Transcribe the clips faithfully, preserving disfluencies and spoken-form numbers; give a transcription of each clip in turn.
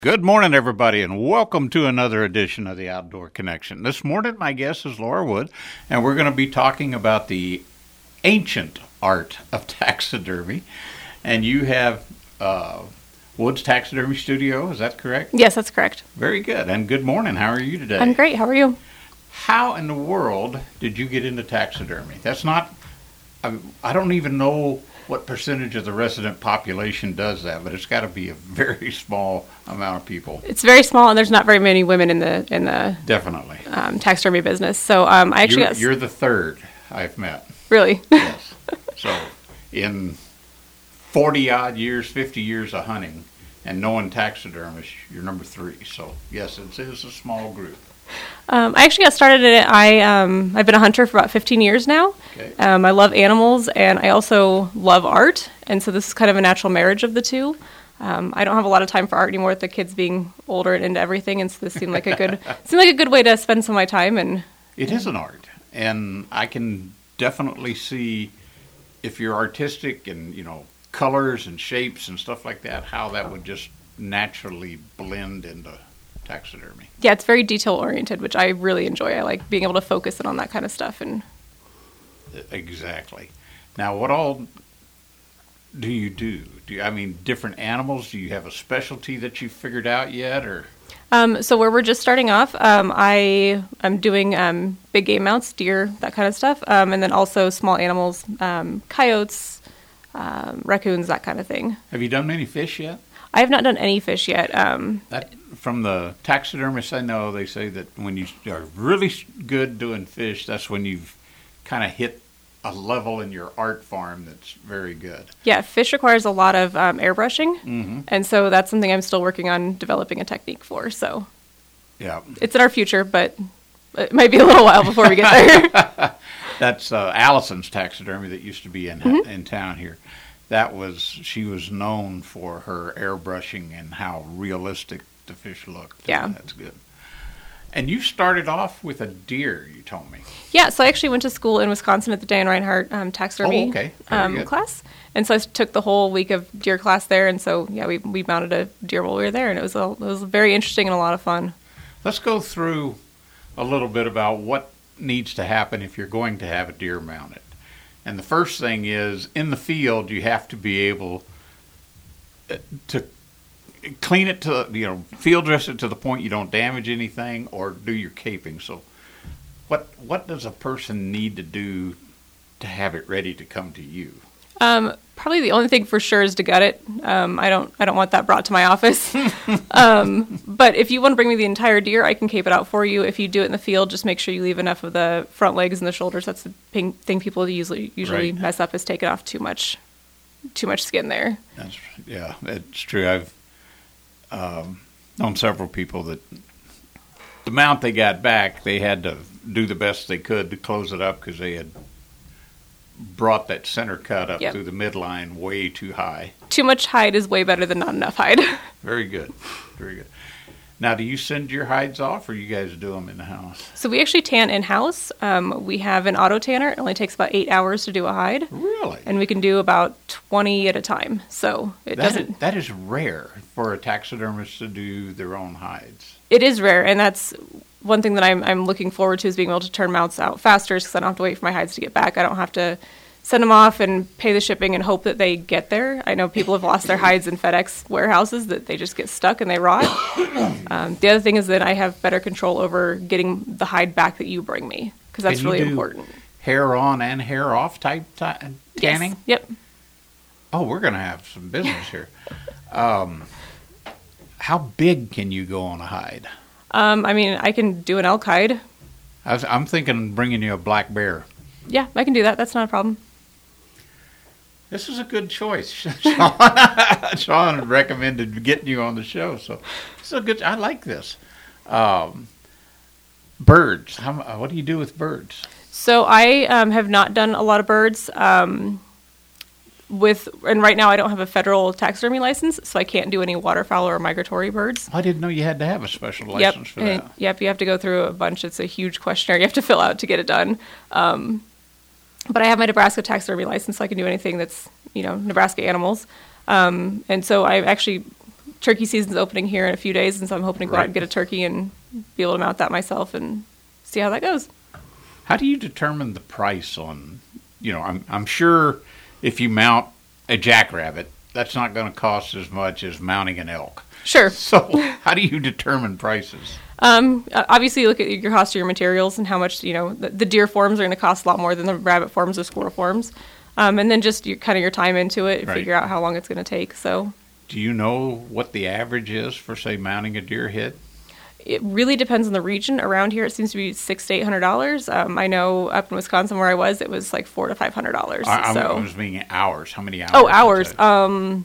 Good morning, everybody, and welcome to another edition of the Outdoor Connection. This morning, my guest is Laura Wood, and we're going to be talking about the ancient art of taxidermy. And you have uh, Wood's Taxidermy Studio, is that correct? Yes, that's correct. Very good. And good morning. How are you today? I'm great. How are you? How in the world did you get into taxidermy? That's not, I, I don't even know what percentage of the resident population does that, but it's got to be a very small amount of people. It's very small, and there's not very many women in the in the Definitely um, taxidermy business. So um, I actually you're, got you're the third I've met. Really. Yes. So in forty odd years, fifty years of hunting, and knowing taxidermists, you're number three. So yes, it is a small group. Um, I actually got started in it. I um, I've been a hunter for about fifteen years now. Okay. Um, I love animals, and I also love art, and so this is kind of a natural marriage of the two. Um, I don't have a lot of time for art anymore with the kids being older and into everything, and so this seemed like a good seemed like a good way to spend some of my time. And it is an art, and I can definitely see if you're artistic and you know colors and shapes and stuff like that, how that would just naturally blend into taxidermy. Yeah, it's very detail oriented, which I really enjoy. I like being able to focus in on that kind of stuff. And exactly. Now, what all do you do? Do you, I mean, different animals? Do you have a specialty that you've figured out yet, or? Um, so where we're just starting off, um, I I'm doing um, big game mounts, deer, that kind of stuff, um, and then also small animals, um, coyotes, um, raccoons, that kind of thing. Have you done any fish yet? I have not done any fish yet. Um, that from the taxidermists I know, they say that when you are really good doing fish, that's when you've kind of hit a level in your art form that's very good. Yeah, fish requires a lot of um, airbrushing, mm-hmm. and so that's something I'm still working on developing a technique for. So yeah, it's in our future, but it might be a little while before we get there. That's uh, Allison's taxidermy that used to be in mm-hmm. in town here. That was, she was known for her airbrushing and how realistic the fish looked. Yeah. That's good. And you started off with a deer, you told me. Yeah, so I actually went to school in Wisconsin at the Dan Reinhardt um, taxidermy oh, okay. Very um, good. class. And so I took the whole week of deer class there. And so, yeah, we, we mounted a deer while we were there. And it was, a, it was very interesting and a lot of fun. Let's go through a little bit about what needs to happen if you're going to have a deer mounted. And the first thing is, in the field, you have to be able to clean it to, you know, field dress it to the point you don't damage anything or do your caping. So what what does a person need to do to have it ready to come to you? Um, probably the only thing for sure is to gut it. Um, I don't I don't want that brought to my office. um, but if you want to bring me the entire deer, I can cape it out for you. If you do it in the field, just make sure you leave enough of the front legs and the shoulders. That's the thing, thing people usually usually right. mess up, is taking off too much too much skin there. That's, yeah, it's true. I've um, known several people that the mount they got back, they had to do the best they could to close it up because they had brought that center cut up yep. through the midline way too high. Too much hide is way better than not enough hide. Very good. Very good. Now, do you send your hides off, or you guys do them in the house? So we actually tan in-house. Um, we have an auto tanner. It only takes about eight hours to do a hide. Really? And we can do about twenty at a time. So it that doesn't... Is, that is rare for a taxidermist to do their own hides. It is rare, and that's one thing that I'm I'm looking forward to, is being able to turn mounts out faster, because I don't have to wait for my hides to get back. I don't have to send them off and pay the shipping and hope that they get there. I know people have lost their hides in FedEx warehouses, that they just get stuck and they rot. Um, the other thing is that I have better control over getting the hide back that you bring me, because that's Can you really do important. Hair on and hair off type t- tanning? Yes. Yep. Oh, we're going to have some business here. Um, how big can you go on a hide? Um, I mean, I can do an elk hide. I was, I'm thinking bringing you a black bear. Yeah, I can do that. That's not a problem. This is a good choice. Sean, Sean recommended getting you on the show, so it's a good. I like this. Um, birds. How, what do you do with birds? So I um, have not done a lot of birds. Um, with and right now I don't have a federal taxidermy license, so I can't do any waterfowl or migratory birds. I didn't know you had to have a special Yep. license for and, that. Yep, you have to go through a bunch. It's a huge questionnaire you have to fill out to get it done. Um, but I have my Nebraska taxidermy license, so I can do anything that's, you know, Nebraska animals. Um, and so I actually turkey season's opening here in a few days, and so I'm hoping to go Right. out and get a turkey and be able to mount that myself and see how that goes. How do you determine the price on, you know, I'm I'm sure if you mount a jackrabbit, that's not going to cost as much as mounting an elk. Sure. So how do you determine prices? Um, uh, obviously, you look at your cost of your materials and how much, you know, the, the deer forms are going to cost a lot more than the rabbit forms or squirrel forms. Um, and then just your, kind of your time into it and Right. figure out how long it's going to take. So Do you know what the average is for, say, mounting a deer head? it really depends on the region. Around here, it seems to be six to eight hundred dollars. Um, I know up in Wisconsin where I was, it was like four to five hundred dollars. I, I, so. I was meaning hours. How many hours? Oh, is hours. that? Um,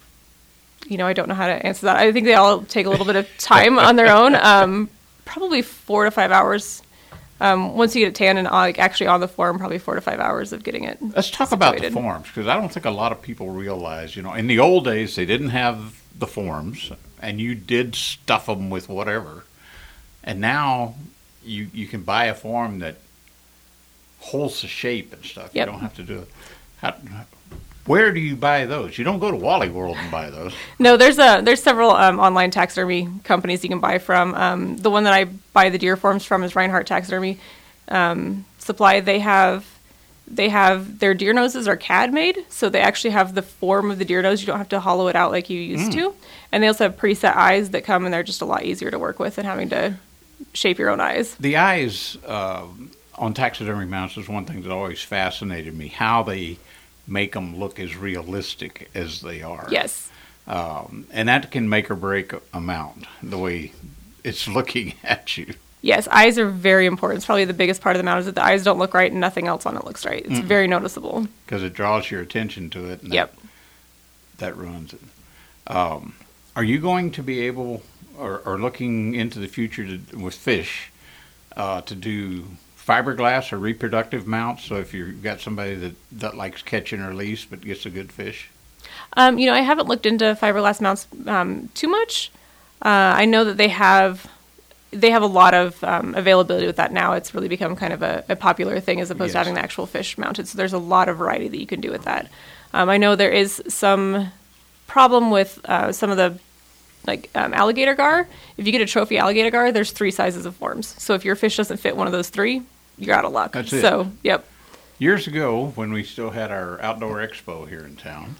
you know, I don't know how to answer that. I think they all take a little bit of time on their own. Um, probably four to five hours. Um, once you get it tanned and uh, like actually on the form, probably four to five hours of getting it. Let's talk about the situated. forms, because I don't think a lot of people realize, you know, in the old days they didn't have the forms, and you did stuff them with whatever. And now you you can buy a form that holds the shape and stuff. Yep. You don't have to do it. How, where do you buy those? You don't go to Wally World and buy those. No, there's a there's several um, online taxidermy companies you can buy from. Um, the one that I buy the deer forms from is Reinhardt Taxidermy um, Supply. They have they have their deer noses are C A D made, so they actually have the form of the deer nose. You don't have to hollow it out like you used Mm. to. And they also have preset eyes that come, and they're just a lot easier to work with than having to shape your own eyes. The eyes uh, on taxidermy mounts is one thing that always fascinated me, how they make them look as realistic as they are. Yes. Um, and that can make or break a- a mount, the way it's looking at you. Yes, eyes are very important. It's probably the biggest part of the mount is that the eyes don't look right and nothing else on it looks right. It's Mm-mm. very noticeable. Because it draws your attention to it, and Yep. that, that ruins it. Um, are you going to be able, or, or looking into the future to, with fish, uh, to do fiberglass or reproductive mounts? So if you've got somebody that, that likes catch and release but gets a good fish? Um, you know, I haven't looked into fiberglass mounts um, too much. Uh, I know that they have they have a lot of um, availability with that now. It's really become kind of a, a popular thing as opposed Yes. to having the actual fish mounted. So there's a lot of variety that you can do with that. Um, I know there is some problem with uh, some of the like um, alligator gar. If you get a trophy alligator gar, there's three sizes of forms. So if your fish doesn't fit one of those three, you're out of luck. That's it. So, yep. Years ago, when we still had our outdoor expo here in town,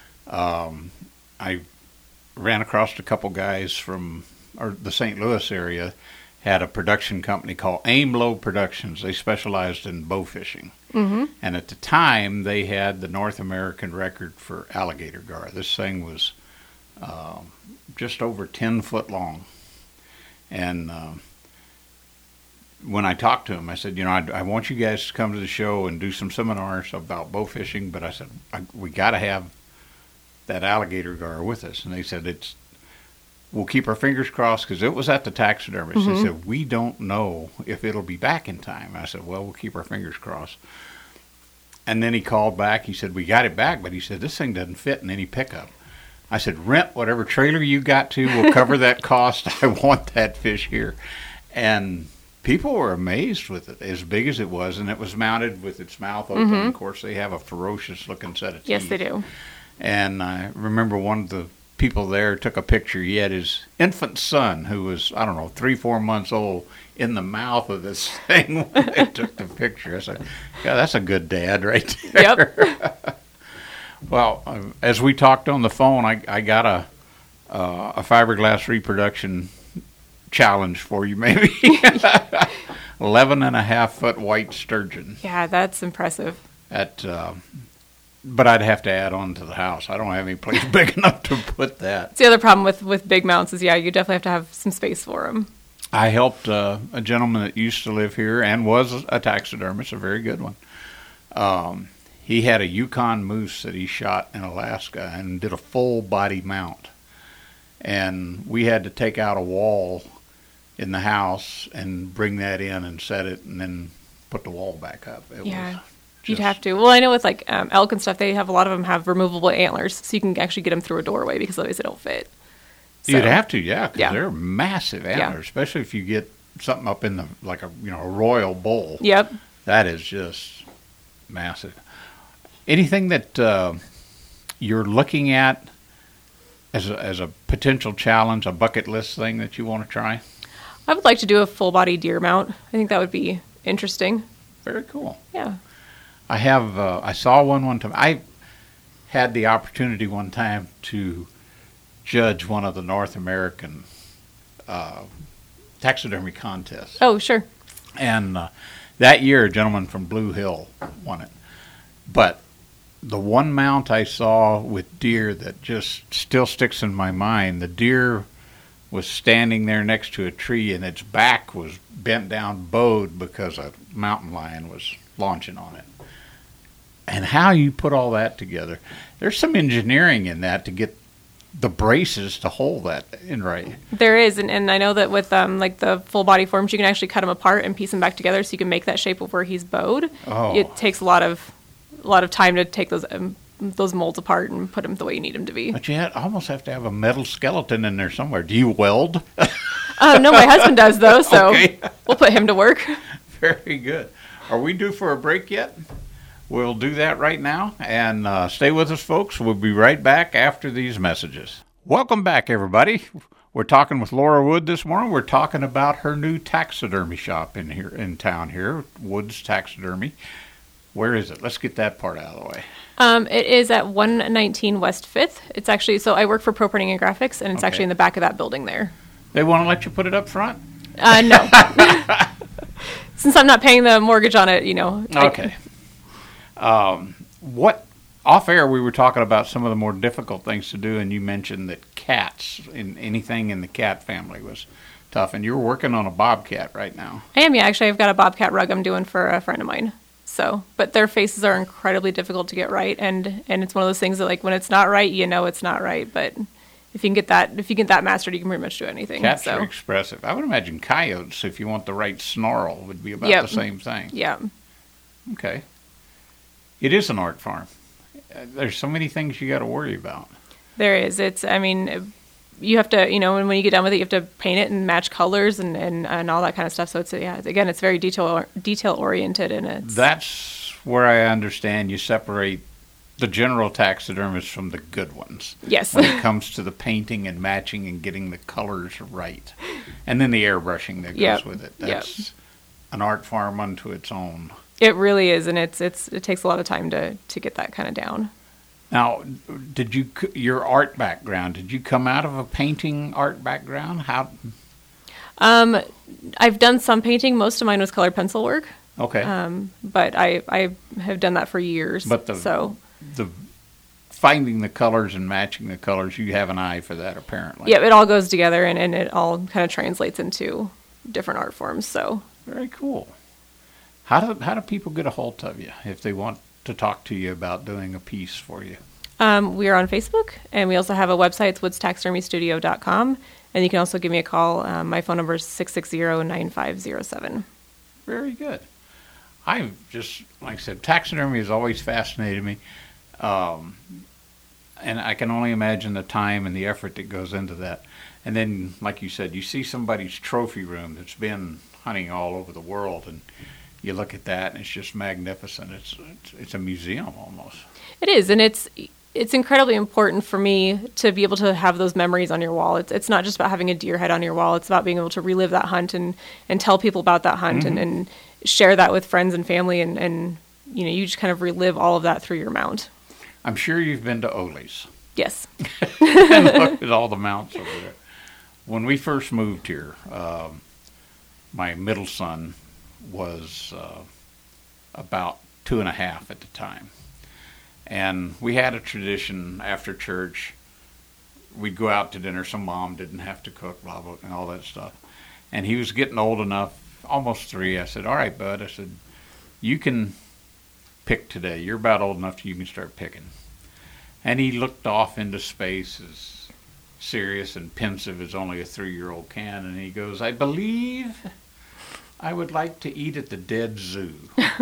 um, I ran across a couple guys from or the Saint Louis area, had a production company called Aim Low Productions. They specialized in bow fishing. Mm-hmm. And at the time, they had the North American record for alligator gar. This thing was uh, just over ten foot long. And uh, when I talked to them, I said, you know, I, I want you guys to come to the show and do some seminars about bow fishing, but I said, I, we got to have that alligator gar with us. And they said, it's we'll keep our fingers crossed, because it was at the taxidermist. Mm-hmm. They said, we don't know if it'll be back in time. I said, well, we'll keep our fingers crossed. And then he called back. He said, we got it back, but he said, this thing doesn't fit in any pickup. I said, rent whatever trailer you got to. We'll cover that cost. I want that fish here. And people were amazed with it, as big as it was, and it was mounted with its mouth open. Mm-hmm. Of course, they have a ferocious-looking set of teeth. Yes, they do. And I remember one of the people there took a picture. He had his infant son, who was, I don't know, three, four months old, in the mouth of this thing when they took the picture. I said, yeah, that's a good dad right there. Yep. Well, uh, as we talked on the phone, I, I got a uh, a fiberglass reproduction challenge for you, maybe. Eleven and a half foot white sturgeon. Yeah, that's impressive. At, uh, but I'd have to add on to the house. I don't have any place big enough to put that. It's the other problem with, with big mounts is, yeah, you definitely have to have some space for them. I helped uh, a gentleman that used to live here and was a taxidermist, a very good one. Um, he had a Yukon moose that he shot in Alaska and did a full body mount. And we had to take out a wall in the house and bring that in and set it and then put the wall back up. It Yeah. was You'd just- have to. Well, I know with like um, elk and stuff, they have a lot of them have removable antlers, so you can actually get them through a doorway because otherwise they don't fit. So, You'd have to, yeah, because Yeah. they're massive Yeah. antlers, especially if you get something up in the, like a, you know, a royal bull. Yep. That is just massive. Anything that uh, you're looking at as a, as a potential challenge, a bucket list thing that you want to try? I would like to do a full body deer mount. I think that would be interesting. Very cool. Yeah. I have, uh, I saw one one time. I had the opportunity one time to judge one of the North American uh, taxidermy contests. Oh, sure. And uh, that year, a gentleman from Blue Hill won it. But the one mount I saw with deer that just still sticks in my mind, the deer was standing there next to a tree and its back was bent down, bowed because a mountain lion was launching on it. And how you put all that together, there's some engineering in that to get the braces to hold that in right. There is, and, and I know that with um like the full body forms, you can actually cut them apart and piece them back together, so you can make that shape of where he's bowed. Oh. It takes a lot of a lot of time to take those um, those molds apart and put them the way you need them to be. But you almost have to have a metal skeleton in there somewhere. Do you weld? Uh, no, my husband does though, so Okay. we'll put him to work. Very good. Are we due for a break yet? We'll do that right now, and uh, stay with us, folks. We'll be right back after these messages. Welcome back, everybody. We're talking with Laura Wood this morning. We're talking about her new taxidermy shop in here in town here, Wood's Taxidermy. Where is it? Let's get that part out of the way. Um, it is at one nineteen West Fifth. It's actually, so I work for Pro Printing and Graphics, and it's Okay. actually in the back of that building there. They want to let you put it up front? Uh, no. Since I'm not paying the mortgage on it, you know. I- Okay. Um, what off air we were talking about some of the more difficult things to do, and you mentioned that cats, in anything in the cat family, was tough. And you're working on a bobcat right now. I am, yeah. Actually, I've got a bobcat rug I'm doing for a friend of mine. So, but their faces are incredibly difficult to get right, and and it's one of those things that, like, when it's not right, you know it's not right. But if you can get that, if you get that mastered, you can pretty much do anything. Cats so. are expressive. I would imagine coyotes, if you want the right snarl, would be about Yep. the same thing. Yeah. Okay. It is an art farm. Uh, There's so many things you got to worry about. There is. It's, I mean, you have to, you know, when, when you get done with it, you have to paint it and match colors and, and, and all that kind of stuff. So it's, yeah, again, it's very detail detail oriented, and it's That's where I understand you separate the general taxidermists from the good ones. yes, When it comes to the painting and matching and getting the colors right. And then the airbrushing that goes Yep. with it. Yep. That's an art farm unto its own. it really is, and it's it's it takes a lot of time to to get that kind of down. Now, did you c- your art background? Did you come out of a painting art background? How? Um, I've done some painting. Most of mine was colored pencil work. Okay, Um, but I I have done that for years. but the so the finding the colors and matching the colors, you have an eye for that apparently. yeah, it all goes together, and, and it all kind of translates into different art forms. So Very cool. How do how do people get a hold of you if they want to talk to you about doing a piece for you? um, we are on Facebook, and we also have a website. It's woods taxidermy studio dot com, and you can also give me a call. Um, my phone number is six six zero, nine five zero seven. Very good. I just, like I said, taxidermy has always fascinated me. Um, and I can only imagine the time and the effort that goes into that. And then, like you said, you see somebody's trophy room that's been hunting all over the world, and you look at that, and it's just magnificent. It's it's, it's a museum almost. It is, and it's it's incredibly important for me to be able to have those memories on your wall. It's it's not just about having a deer head on your wall. It's about being able to relive that hunt and, and tell people about that hunt Mm-hmm. and, and share that with friends and family, and, and you know, you just kind of relive all of that through your mount. I'm sure you've been to Ole's Yes. and looked at all the mounts over there. When we first moved here, um, my middle son was uh, about two and a half at the time. And we had a tradition after church. We'd go out to dinner. Some mom didn't have to cook, blah, blah, and all that stuff. And he was getting old enough, almost three. I said, all right, bud. I said, you can pick today. You're about old enough you can start picking. And he looked off into space as serious and pensive as only a three-year-old can. And he goes, I believe I would like to eat at the dead zoo.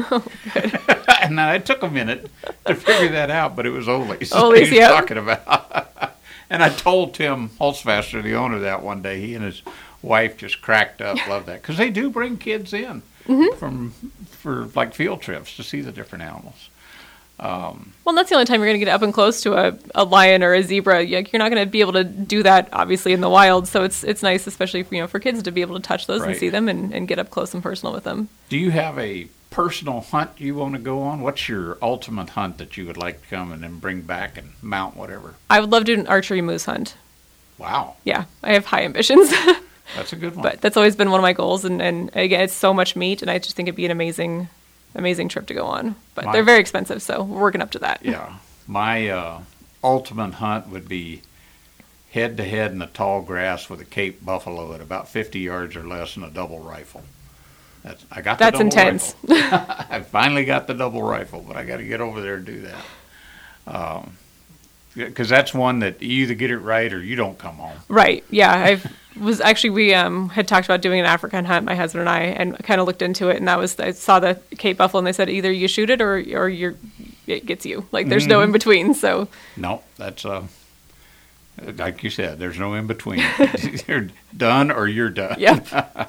And now it took a minute to figure that out, but it was Ole's. Ole's, he was yep. talking about. And I told Tim Holzfaster, the owner, that one day. He and his wife just cracked up, loved that. Because they do bring kids in Mm-hmm. from for like field trips to see the different animals. Um, Well, that's the only time you're going to get up and close to a, a lion or a zebra. Like, you're not going to be able to do that, obviously, in the wild. So it's it's nice, especially for, you know, for kids to be able to touch those Right. and see them and, and get up close and personal with them. do you have a personal hunt you want to go on? What's your ultimate hunt that you would like to come and then bring back and mount whatever? I would love to do an archery moose hunt. Wow, Yeah, I have high ambitions, that's a good one. but that's always been one of my goals. And, and again, it's so much meat, and I just think it'd be an amazing, amazing trip to go on. But My- they're very expensive, so we're working up to that. Yeah, my uh, ultimate hunt would be head to head in the tall grass with a Cape buffalo at about fifty yards or less and a double rifle. That's I got. The That's double intense. rifle. I finally got the double rifle, but I got to get over there and do that. Um, because that's one that you either get it right or you don't come home. Right. Yeah. I was actually, we um, had talked about doing an African hunt, my husband and I, and kind of looked into it. And that was, I saw the Cape buffalo, and they said either you shoot it or or you're, it gets you. Like, there's no in between. So No, that's uh, like you said. There's no in between. You're done or you're done. yeah.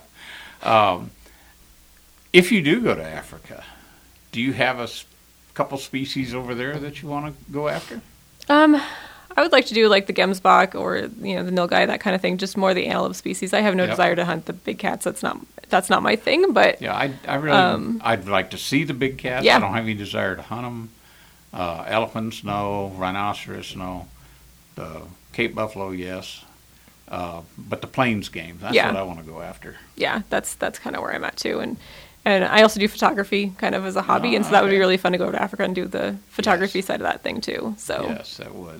If you do go to Africa, do you have a s- couple species over there that you want to go after? Um, I would like to do like the Gemsbok or, you know, the Nilgai, that kind of thing. Just more the antelope species. I have no Yep. desire to hunt the big cats. That's not that's not my thing. But Yeah, I, I really, I'd like to see the big cats. yeah. I don't have any desire to hunt them. Uh, elephants, no. Rhinoceros, no. The Cape buffalo, yes. Uh, but the plains game, that's Yeah. what I want to go after. yeah, that's that's kind of where I'm at too. And and I also do photography kind of as a hobby, and so that would be okay. really fun to go to Africa and do the photography side of that thing too. So Yes, that would.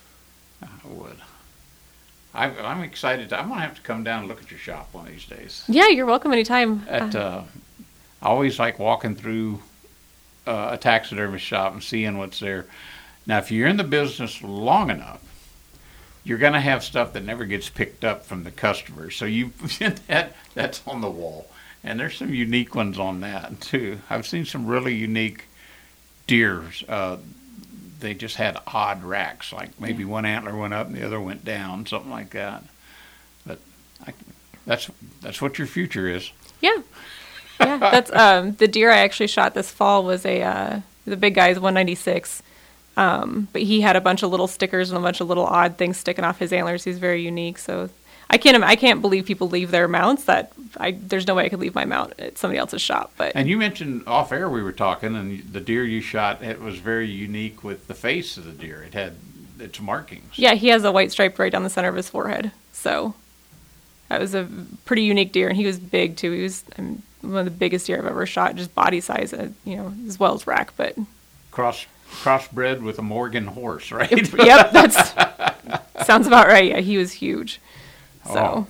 I would. I, I'm excited. To, I'm going to have to come down and look at your shop one of these days. yeah, you're welcome anytime. At, Uh, uh, I always like walking through uh, a taxidermy shop and seeing what's there. Now, if you're in the business long enough, you're going to have stuff that never gets picked up from the customers. So you that that's on the wall, and there's some unique ones on that too. I've seen some really unique deers. Uh, they just had odd racks, like maybe one antler went up and the other went down, something like that. But I, that's that's what your future is. Yeah, yeah. That's um, the deer I actually shot this fall was a uh, the big guy's one ninety-six, um, but he had a bunch of little stickers and a bunch of little odd things sticking off his antlers. He's very unique. So I can't im- I can't believe people leave their mounts. That I there's no way I could leave my mount at somebody else's shop. But And you mentioned off air we were talking, and the deer you shot, it was very unique with the face of the deer. It had its markings. yeah, he has a white stripe right down the center of his forehead. So that was a pretty unique deer, and he was big too. He was um, one of the biggest deer I've ever shot, just body size, uh, you know, as well as rack. But Cross crossbred with a Morgan horse, right? yep, that's sounds about right. Yeah, he was huge. So Oh.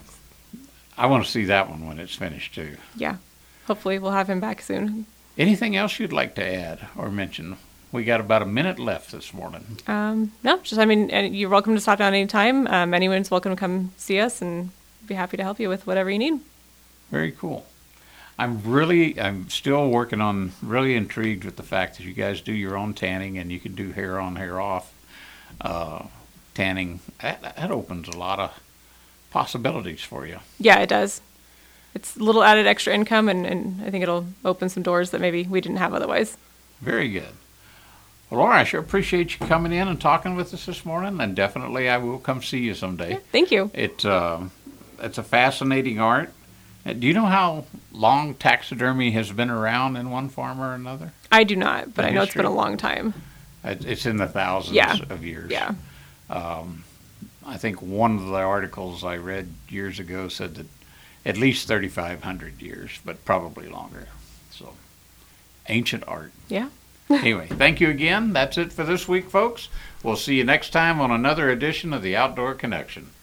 I want to see that one when it's finished too. yeah, hopefully we'll have him back soon. Anything else you'd like to add or mention? We got about a minute left this morning. Um, no, just I mean, and you're welcome to stop down anytime. Um, anyone's welcome to come see us, and be happy to help you with whatever you need. Very cool. I'm really, I'm still working on, really intrigued with the fact that you guys do your own tanning and you can do hair on, hair off uh, tanning. That, that opens a lot of possibilities for you. Yeah, it does. It's a little added extra income, and, and I think it'll open some doors that maybe we didn't have otherwise. Very good. Well, Laura, I sure appreciate you coming in and talking with us this morning, and definitely I will come see you someday. Yeah, thank you. It, uh, it's a fascinating art. Uh, Do you know how long taxidermy has been around in one form or another? I do not, but The I know it's been a history? long time. It- It's in the thousands Yeah. of years. Yeah. I think one of the articles I read years ago said that at least thirty-five hundred years, but probably longer. So, ancient art. Yeah. Anyway, thank you again. That's it for this week, folks. We'll see you next time on another edition of the Outdoor Connection.